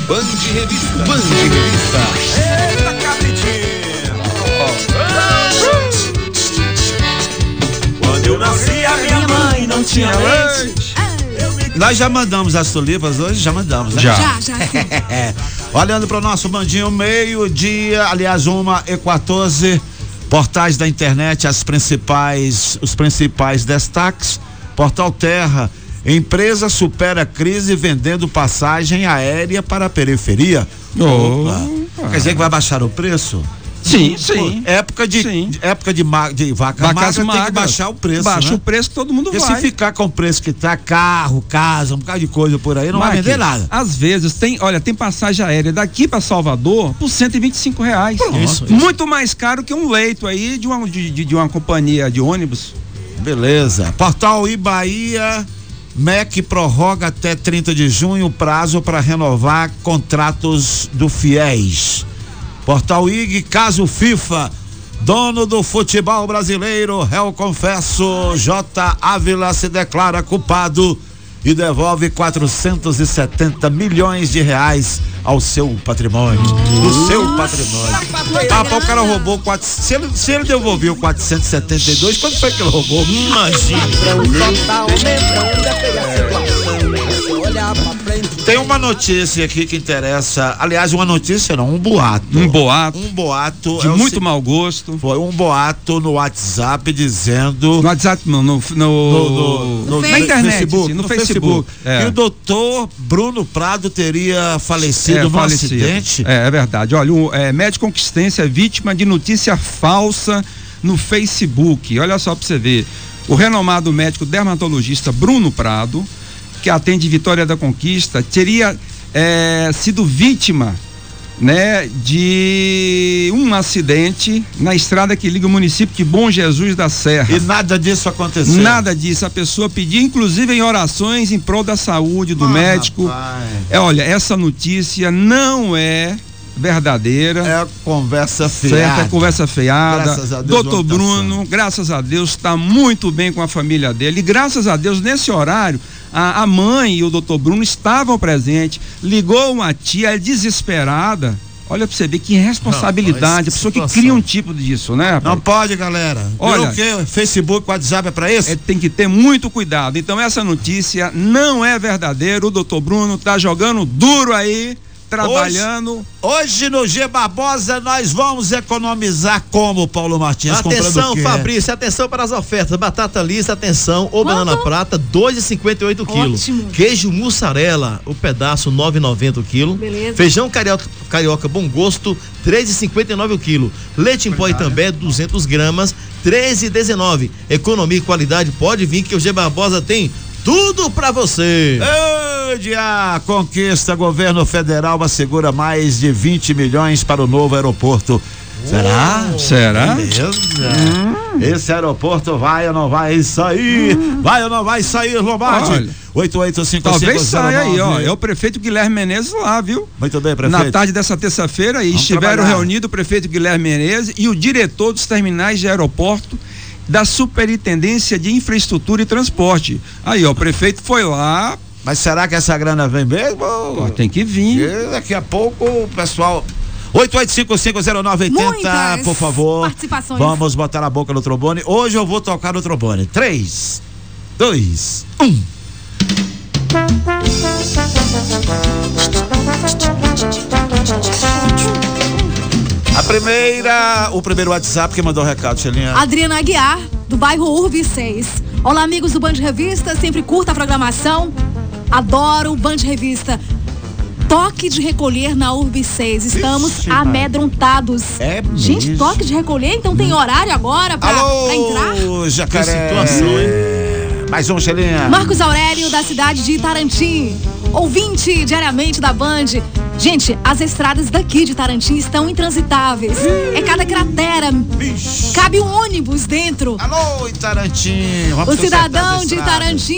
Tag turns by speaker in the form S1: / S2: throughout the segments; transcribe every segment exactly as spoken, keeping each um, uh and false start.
S1: Band Revista. Band Revista.
S2: Eita, cabritinho. Quando eu nasci, a minha mãe não tinha leite.
S3: Nós já mandamos as tulipas hoje? Já mandamos, né?
S4: Já.
S5: Já, já.
S3: Olhando para o nosso bandinho, meio-dia, aliás, uma e quatorze, portais da internet, as principais, os principais destaques. Portal Terra, empresa supera crise vendendo passagem aérea para a periferia.
S4: Oh.
S3: Quer dizer que vai baixar o preço?
S4: Sim, sim.
S3: Época de,
S4: Sim.
S3: época de, ma, de vaca
S4: Vacas
S3: magra, tem que
S4: magras.
S3: baixar o preço,
S4: Baixa
S3: né?
S4: o preço, todo mundo
S3: Porque
S4: vai.
S3: se ficar com o preço que tá, carro, casa, um bocado de coisa por aí, não vai
S4: Marquinhos,
S3: vender nada.
S4: Às vezes tem, olha, tem passagem aérea daqui para Salvador por cento e vinte e cinco reais.
S3: Isso, isso.
S4: Muito mais caro que um leito aí de uma, de, de, de uma companhia de ônibus.
S3: Beleza. Portal Ibaía, M E C prorroga até trinta de junho o prazo para renovar contratos do FIES. Portal I G, caso FIFA, dono do futebol brasileiro, réu confesso, J. Ávila se declara culpado e devolve quatrocentos e setenta milhões de reais ao seu patrimônio. Do seu patrimônio. Ah, pô, o cara roubou quatro, se ele, se ele devolveu quatrocentos e setenta e dois, quanto foi que ele roubou? Imagina. Tem uma notícia aqui que interessa, aliás, uma notícia não, um boato.
S4: Um boato.
S3: Um boato.
S4: De
S3: é o
S4: muito
S3: se-
S4: mau gosto.
S3: Foi um boato no WhatsApp dizendo.
S4: No WhatsApp, não, no, no,
S3: No, no, no,
S4: na internet,
S3: Facebook,
S4: sim, no,
S3: no
S4: Facebook. É.
S3: Que o doutor Bruno Prado teria falecido
S4: É,
S3: no
S4: falecido.
S3: acidente.
S4: É, é verdade. Olha, um é, médico conquistense é vítima de notícia falsa no Facebook. Olha só pra você ver. O renomado médico dermatologista Bruno Prado, que atende Vitória da Conquista, teria é, sido vítima, né, de um acidente na estrada que liga o município de Bom Jesus da Serra.
S3: E nada disso aconteceu.
S4: Nada disso. A pessoa pedia, inclusive, em orações em prol da saúde do
S3: Ah,
S4: médico.
S3: rapaz.
S4: É, olha, essa notícia não é verdadeira.
S3: É conversa fiada.
S4: Certo, é conversa fiada.
S3: Graças a Deus,
S4: Doutor
S3: vamos tá
S4: Bruno,
S3: certo.
S4: graças a Deus, está muito bem com a família dele. E graças a Deus, nesse horário, a, a mãe e o doutor Bruno estavam presentes. Ligou uma tia desesperada. Olha pra você ver que responsabilidade.
S2: Rapaz,
S4: a pessoa que
S2: situação.
S4: cria um tipo disso, né, rapaz?
S3: Não pode, galera.
S4: Olha,
S3: Olha, o quê? Facebook, WhatsApp é pra isso?
S4: É, tem que ter muito cuidado. Então essa notícia não é verdadeira. O doutor Bruno tá jogando duro aí, trabalhando.
S3: Hoje no G Barbosa nós vamos economizar como, Paulo Martins? Comprando
S2: Atenção,
S3: o quê?
S2: Fabrício, atenção para as ofertas. Batata lisa, atenção, ou
S5: Quanto?
S2: banana prata, dois e cinquenta e oito quilos.
S5: Ótimo.
S2: Queijo mussarela, o pedaço nove e noventa o quilo.
S5: Beleza.
S2: Feijão carioca, carioca bom gosto, três e cinquenta e nove o quilo. Leite em pó Itambé, duzentos gramas, três e dezenove. Economia e qualidade, pode vir que o G Barbosa tem tudo pra você.
S3: A conquista, governo federal assegura mais de vinte milhões para o novo aeroporto. Será?
S4: Será?
S3: Beleza. Esse aeroporto vai ou não vai sair? Vai ou não vai sair, Lombardi?
S4: Olha,
S3: oito oito cinco cinco
S4: Talvez
S3: zero
S4: saia aí, ó.
S3: nove.
S4: É o prefeito Guilherme Menezes lá, viu?
S3: Muito bem, prefeito.
S4: Na tarde dessa terça-feira, e
S3: Vamos
S4: estiveram
S3: trabalhar.
S4: reunidos o prefeito Guilherme Menezes e o diretor dos terminais de aeroporto da Superintendência de Infraestrutura e Transporte. Aí, ó, o prefeito foi lá.
S3: Mas será que essa grana vem mesmo?
S4: Pô, tem que vir.
S3: E daqui a pouco o pessoal. oito oito cinco cinco zero nove oito zero,
S5: Muitas
S3: por favor.
S5: participações.
S3: Vamos botar a boca no trombone. Hoje eu vou tocar no trombone. três, dois, um. A primeira, o primeiro WhatsApp que mandou o recado, Xelinha.
S5: Adriana Aguiar, do bairro Urbi seis. Olá, amigos do Band Revista, sempre curta a programação. Adoro o Band Revista. Toque de recolher na Urbi seis. Estamos
S3: Vixe,
S5: amedrontados.
S3: É
S5: Gente,
S3: mesmo?
S5: toque de recolher? Então tem horário agora pra, pra entrar?
S3: Alô, Jacaré.
S2: Que situação, hein?
S3: Mais um, Xelinha.
S5: Marcos Aurélio, da cidade de Itarantim. Ouvinte diariamente da Band. Gente, as estradas daqui de Itarantim estão intransitáveis. É cada cratera.
S3: Vixe.
S5: Cabe um ônibus dentro.
S3: Alô, Itarantim. Vamos
S5: O
S3: consertar
S5: cidadão
S3: as
S5: de
S3: estradas.
S5: Itarantim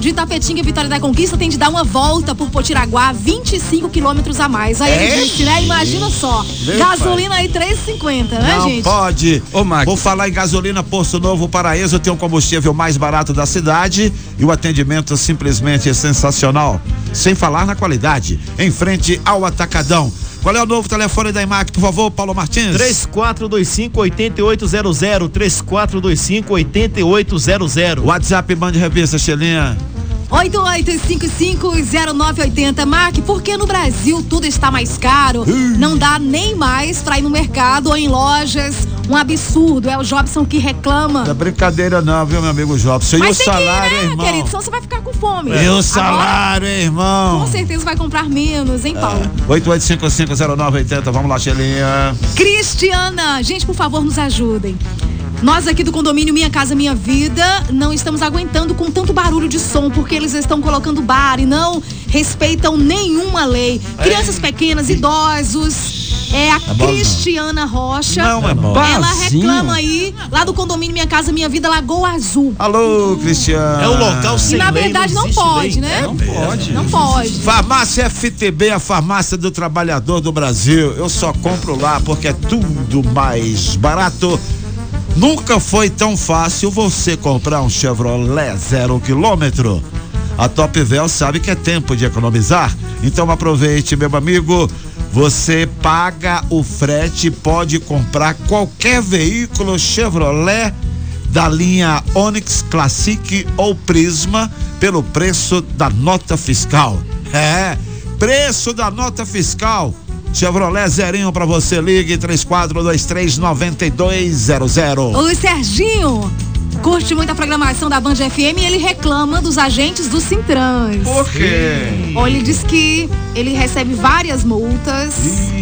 S5: de Itapetinga e Vitória da Conquista tem de dar uma volta por Potiraguá, vinte e cinco quilômetros a mais. Aí ele disse, né? Imagina só.
S3: Meu
S5: gasolina aí três e cinquenta, né,
S3: Não
S5: gente?
S3: pode.
S4: Ô, Mag.
S3: Vou falar em gasolina, Posto Novo Paraíso tem um combustível mais barato da cidade e o atendimento simplesmente é sensacional. Sem falar na qualidade. Em frente ao Atacadão. Qual é o novo telefone da IMAC, por favor, Paulo Martins?
S2: três quatro dois cinco, oito oito zero zero, três quatro dois cinco, oito oito zero zero.
S3: WhatsApp Band Revista, Xelinha.
S5: oito oito cinco cinco zero nove oito zero. Mark, porque no Brasil tudo está mais caro, não dá nem mais pra ir no mercado ou em lojas. Um absurdo, é o Jobson que reclama.
S3: Não é brincadeira não, viu, meu amigo Jobson?
S5: Mas
S3: e o
S5: tem
S3: salário,
S5: que ir, né,
S3: irmão?
S5: querido? Senão você vai ficar com fome.
S3: E o salário, hein, irmão?
S5: Com certeza vai comprar menos, hein, Paulo?
S3: oito oito cinco cinco zero nove oito zero, vamos lá, Xelinha.
S5: Cristiana, gente, por favor, nos ajudem. Nós aqui do condomínio Minha Casa Minha Vida não estamos aguentando com tanto barulho de som, porque eles estão colocando bar e não respeitam nenhuma lei. Crianças pequenas, idosos. É a
S3: bom,
S5: Cristiana Rocha.
S3: Não é bom.
S5: Ela
S4: Barzinho.
S5: reclama aí, lá do condomínio Minha Casa Minha Vida, Lagoa Azul.
S3: Alô, Cristiano.
S2: É um local
S5: E
S2: sem
S5: na
S2: lei,
S5: verdade não
S2: existe
S5: pode,
S2: lei.
S5: né?
S4: Não pode.
S5: Não pode.
S3: Farmácia F T B, a farmácia do trabalhador do Brasil. Eu só compro lá porque é tudo mais barato. Nunca foi tão fácil você comprar um Chevrolet zero quilômetro. A Topvel sabe que é tempo de economizar. Então aproveite, meu amigo. Você paga o frete, pode comprar qualquer veículo Chevrolet da linha Onix Classic ou Prisma pelo preço da nota fiscal. É, preço da nota fiscal. Chevrolet zerinho pra você, ligue três quatro dois três nove dois zero zero.
S5: O Serginho curte muito a programação da Band F M e ele reclama dos agentes do Sintrans.
S3: Por quê?
S5: Olha, ele diz que ele recebe várias multas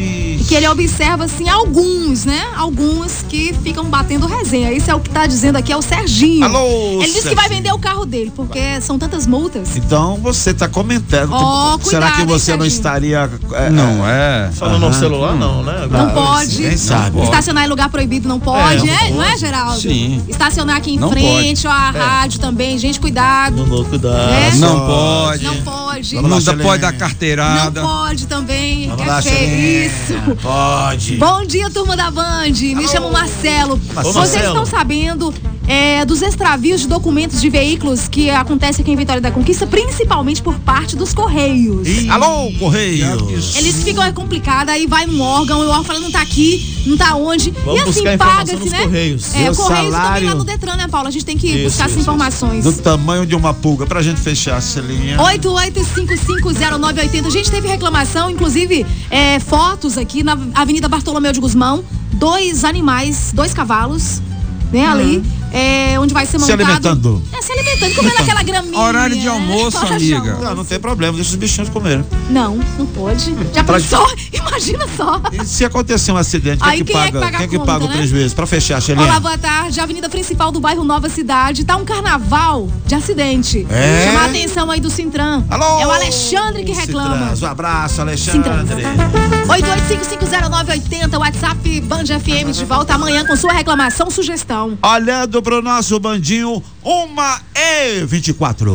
S5: e que ele observa, assim, alguns, né? Alguns que ficam batendo resenha. Isso é o que tá dizendo aqui, é o Serginho.
S3: Alô,
S5: Ele disse que vai vender o carro dele, porque são tantas multas.
S3: Então você tá comentando.
S5: Ó,
S3: Será
S5: cuidado,
S3: que
S5: hein,
S3: você não
S5: Serginho?
S3: estaria. É,
S4: Não é.
S2: Falando no celular, não, né?
S5: Não
S3: Ah,
S5: pode.
S3: ninguém sabe.
S5: Estacionar em lugar proibido não pode,
S2: É,
S5: né?
S2: não
S5: Não é,
S2: pode.
S5: Geraldo?
S4: Sim.
S5: Estacionar aqui em
S4: Não
S5: frente,
S4: pode.
S5: ó, a rádio também. Gente, cuidado.
S2: Não vou cuidar.
S5: É?
S4: Não pode.
S5: Não pode.
S3: Vamos
S4: Não
S3: lá,
S4: dá-
S3: Xelinha.
S4: pode dar
S5: Não
S4: carteirada.
S5: pode também.
S3: Vamos
S5: é
S3: lá,
S5: feio.
S3: Xelinha.
S5: Isso.
S3: Pode.
S5: Bom dia, turma da Band. Me chamo Marcelo.
S2: Ô,
S5: Vocês
S2: Marcelo.
S5: estão sabendo é, dos extravios de documentos de veículos que acontecem aqui em Vitória da Conquista, principalmente por parte dos Correios.
S3: Alô, Correio.
S5: Eles ficam é complicado, aí vai num órgão, e o órgão fala, não tá aqui, não tá onde.
S2: Vamos
S5: e assim,
S2: buscar informação
S5: paga-se,
S2: nos
S5: né?
S2: Correios.
S5: É,
S3: Seu
S5: o Correios também
S3: salário.
S5: lá no Detran, né, Paulo? A gente tem que
S2: Isso,
S5: buscar essas
S2: isso,
S5: informações.
S3: Do tamanho de uma pulga. Pra gente fechar, Celinha.
S5: oito oito cinco cinco zero nove oito zero. A gente teve reclamação, inclusive é, fotos aqui na Avenida Bartolomeu de Guzmão. Dois animais, dois cavalos, né, ali. É, onde vai ser
S3: Se
S5: montado.
S3: alimentando.
S5: É, se alimentando, comendo aquela graminha.
S4: Horário de
S5: né?
S4: almoço,
S5: Hora de
S4: amiga.
S5: almoço.
S3: Não, não tem problema, deixa os bichinhos comerem.
S5: Não, não pode. Já
S3: Pra-
S5: pensou? Imagina só.
S3: E se acontecer um acidente,
S5: Aí
S3: quem que
S5: quem é que
S3: paga?
S5: paga a
S3: Quem que
S5: conta,
S3: paga o
S5: né?
S3: prejuízo? Pra fechar, Xelinha.
S5: Olá, boa tarde. A avenida principal do bairro Nova Cidade tá um carnaval de acidente.
S3: É?
S5: Chama a atenção aí do Sintran.
S3: Alô?
S5: É o Alexandre que reclama.
S3: Citrans, um abraço,
S5: Sintran.
S3: Alexandre.
S5: oito oito cinco cinco zero nove oito zero, WhatsApp Band F M de volta amanhã com sua reclamação, sugestão.
S3: Olhando pro nosso bandinho, uma e vinte e quatro.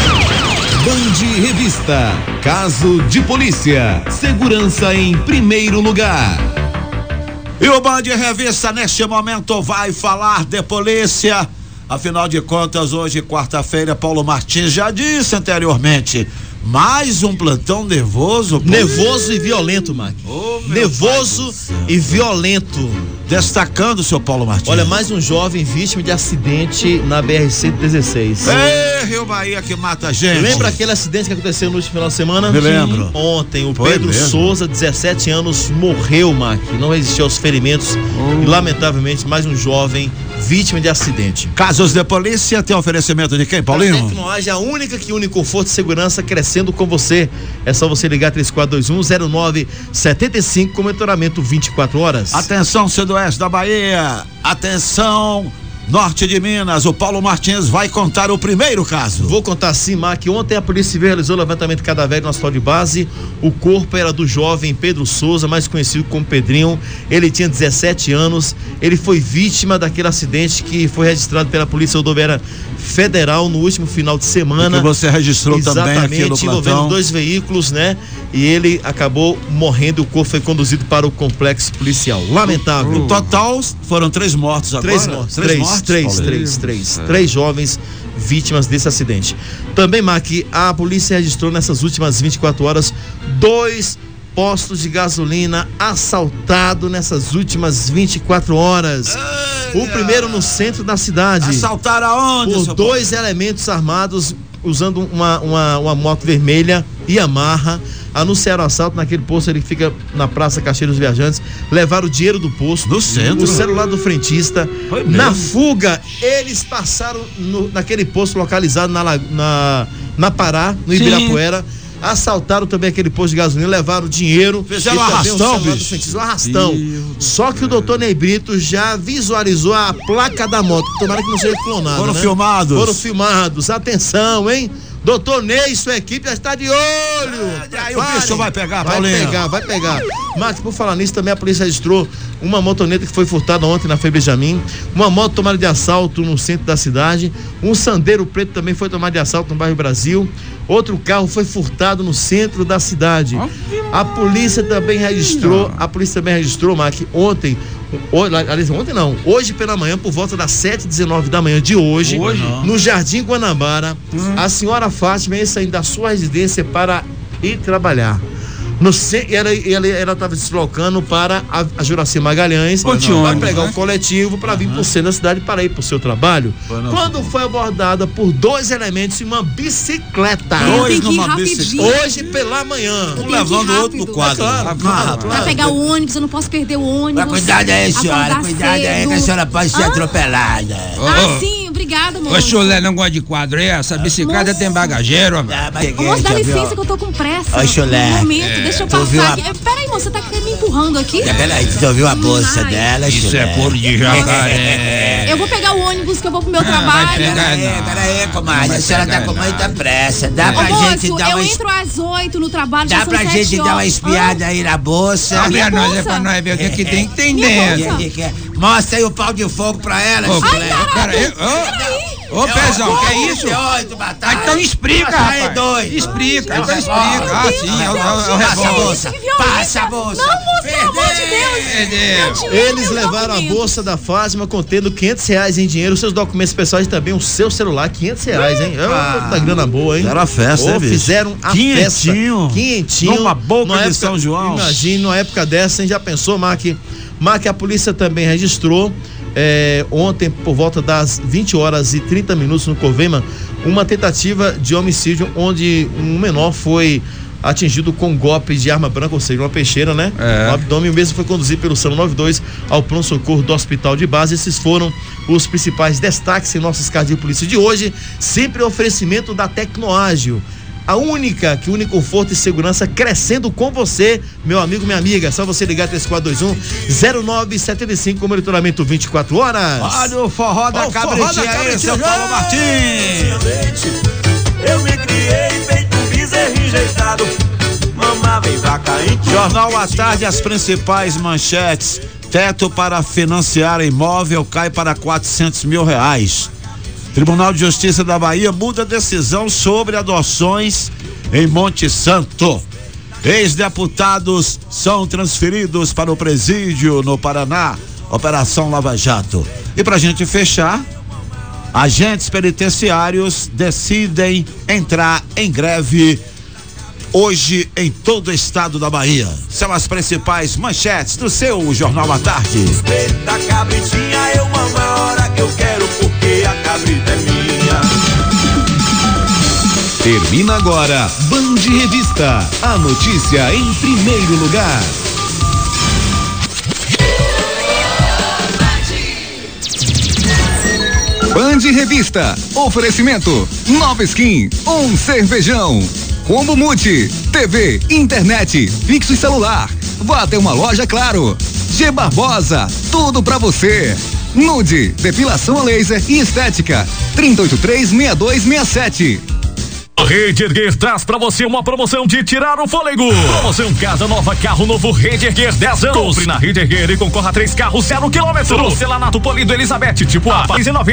S1: Band Revista. Caso de polícia. Segurança em primeiro lugar.
S3: E o Band Revista, neste momento, vai falar de polícia. Afinal de contas, hoje, quarta-feira, Paulo Martins já disse anteriormente, mais um plantão nervoso. pô.
S2: Nervoso e violento, Mac.
S3: Ô, meu
S2: Nervoso
S3: pai do céu.
S2: e violento.
S3: Destacando o seu Paulo Martins.
S2: Olha, mais um jovem vítima de acidente na B R cento e dezesseis.
S3: Ei, Rio Bahia que mata a gente.
S2: Lembra aquele acidente que aconteceu no último final de semana?
S3: Me lembro.
S2: Sim. Ontem, o
S3: Foi
S2: Pedro
S3: mesmo?
S2: Souza, dezessete anos, morreu, Mac. Não resistiu aos ferimentos. E, lamentavelmente, mais um jovem vítima de acidente.
S3: Casos de polícia tem oferecimento de quem,
S2: A
S3: Paulinho?
S2: Tecnologia, a única que une conforto e segurança crescendo com você. É só você ligar três quatro dois um zero nove sete cinco com monitoramento vinte e quatro horas.
S3: Atenção, sudoeste da Bahia. Atenção, norte de Minas. O Paulo Martins vai contar o primeiro caso.
S2: Vou contar sim, Mac. Ontem a Polícia Civil realizou o levantamento cadáver no hospital de base. O corpo era do jovem Pedro Souza, mais conhecido como Pedrinho. Ele tinha dezessete anos. Ele foi vítima daquele acidente que foi registrado pela Polícia Rodoviária federal no último final de semana.
S3: E que você registrou também aqui no plantão.
S2: Envolvendo dois veículos, né? E ele acabou morrendo, o corpo foi conduzido para o complexo policial. Lamentável.
S3: No total, foram três mortos agora?
S2: Três mortos. Três, três, mortos? três, três, três, três,
S3: é.
S2: três jovens vítimas desse acidente. Também, Mac, a polícia registrou nessas últimas vinte e quatro horas dois postos de gasolina assaltados nessas últimas vinte e quatro horas. Ai, o primeiro no centro da cidade.
S3: Assaltaram aonde?
S2: Por dois pai? elementos armados usando uma, uma, uma moto vermelha Yamaha. Anunciaram o assalto naquele posto ali que fica na Praça Caixeiros Viajantes. Levaram o dinheiro do posto,
S3: no centro,
S2: o celular do frentista. Na fuga, eles passaram no, naquele posto localizado na, na, na Pará, no Ibirapuera. Sim. Assaltaram também aquele posto de gasolina, levaram o dinheiro.
S3: Fizeram um arrastão, bicho.
S2: Um arrastão. Só que o doutor Ney Brito já visualizou a placa da moto. Tomara que não seja clonada.
S3: Foram
S2: né?
S3: filmados.
S2: Foram filmados. Atenção, hein? Doutor Ney, sua equipe já está de olho.
S3: É, aí o bicho vai pegar,
S2: Vai
S3: Paulinho.
S2: pegar, vai pegar. Max, por falar nisso, também a polícia registrou uma motoneta que foi furtada ontem na Frei Benjamin, uma moto tomada de assalto no centro da cidade, um Sandero preto também foi tomado de assalto no bairro Brasil, outro carro foi furtado no centro da cidade. A polícia também registrou, a polícia também registrou, Max, ontem, aliás, ontem não, hoje pela manhã, por volta das sete e dezenove da manhã de hoje, hoje? no Jardim Guanabara, hum. a senhora Fátima ia saindo da sua residência para ir trabalhar. No, ela estava se deslocando para a, a Juraci Magalhães para pegar né? o coletivo para vir uhum. para o centro da cidade para ir para o seu trabalho. Não, quando foi abordada por dois elementos em uma bicicleta.
S5: Dois numa bicicleta.
S2: Hoje pela manhã.
S5: Um levando o outro no quadro. É claro, claro, claro. Vai pegar o ônibus, eu não posso perder o ônibus.
S6: Mas cuidado aí, senhora. Cuidado aí que a senhora pode ser ah. atropelada.
S5: Ah, sim. Obrigada, moço.
S4: O chulé não gosta de quadro, essa bicicleta moço. tem bagageiro,
S5: ah, moço, dá licença que eu tô com pressa.
S6: Oi, chulé.
S5: Um momento, é. deixa eu passar aqui. A... Peraí, moço, você tá me empurrando aqui?
S6: É, peraí, você ouviu a bolsa Ai. dela,
S4: Isso chulé. é couro de jacaré.
S5: Eu vou pegar o ônibus que eu vou pro meu ah, trabalho.
S6: Vai pegar, peraí, peraí, comadre, a senhora tá com muita pressa. Dá pra
S5: Ô,
S6: gente
S5: moço,
S6: dar uma...
S5: eu entro às oito no trabalho,
S6: Dá pra gente dar uma espiada ah. aí na bolsa?
S4: Abre a nós, é pra nós ver o que, que tem que tem dentro.
S6: Que, que, que. Mostra aí o pau de fogo pra ela,
S4: Ô,
S6: chulé.
S4: Peraí, peraí. Ô, Pezão, que é isso? Ah, então explica, rapaz.
S6: Dois.
S4: Explica, então explica. Ah, sim, é o revólver.
S6: Passa a bolsa.
S5: Não, moço, pelo amor de Deus.
S2: Perdeu. Eles levaram a bolsa da Fátima contendo quinhentos reais em dinheiro, seus documentos pessoais e também o seu celular, quinhentos reais, hein? É uma grana boa, hein?
S3: Fizeram a festa, hein, bicho?
S2: Fizeram a
S3: Quinhentinho.
S2: festa. Quinhentinho.
S3: Numa boca de São João.
S2: Imagina, numa época dessa, hein? Já pensou, Mark? Mark, a polícia também registrou É, ontem, por volta das vinte horas e trinta minutos no Covema, uma tentativa de homicídio onde um menor foi atingido com golpe de arma branca, ou seja, uma peixeira, né? É. No abdômen. O mesmo foi conduzido pelo SAMU noventa e dois ao pronto-socorro do Hospital de Base. Esses foram os principais destaques em nossas cartas de polícia de hoje. Sempre oferecimento da Tecnoágil. A única, que une conforto e segurança crescendo com você, meu amigo, minha amiga. É só você ligar três quatro dois um, zero nove sete cinco com monitoramento vinte e quatro horas.
S3: Olha o forró da cabritinha aí, seu Paulo Martins.
S7: Eu me criei feito um bezerro enjeitado. Mamava em vaca em
S3: Jornal à Tarde, as principais manchetes. Teto para financiar imóvel cai para quatrocentos mil reais. Tribunal de Justiça da Bahia muda decisão sobre adoções em Monte Santo. Ex-deputados são transferidos para o presídio no Paraná. Operação Lava Jato. E pra gente fechar, agentes penitenciários decidem entrar em greve hoje em todo o estado da Bahia. São as principais manchetes do seu Jornal à Tarde.
S7: Respeita a cabritinha, eu amo a hora que eu quero, porque a cabrita é minha.
S1: Termina agora Band Revista, a notícia em primeiro lugar.
S8: Band Revista, oferecimento Nova Skin, um cervejão. Combo Multi, T V, internet, fixo e celular. Vá até uma loja Claro. G Barbosa, tudo pra você. Nude, depilação a laser e estética. trinta e oito três, sessenta e dois sessenta e sete.
S9: A Rede Erguer traz pra você uma promoção de tirar o fôlego. Promoção Casa Nova, carro novo Rede Erguer dez anos. Compre na Rede Erguer e concorra a três carros zero quilômetro. Porcelanato polido Elizabeth tipo A.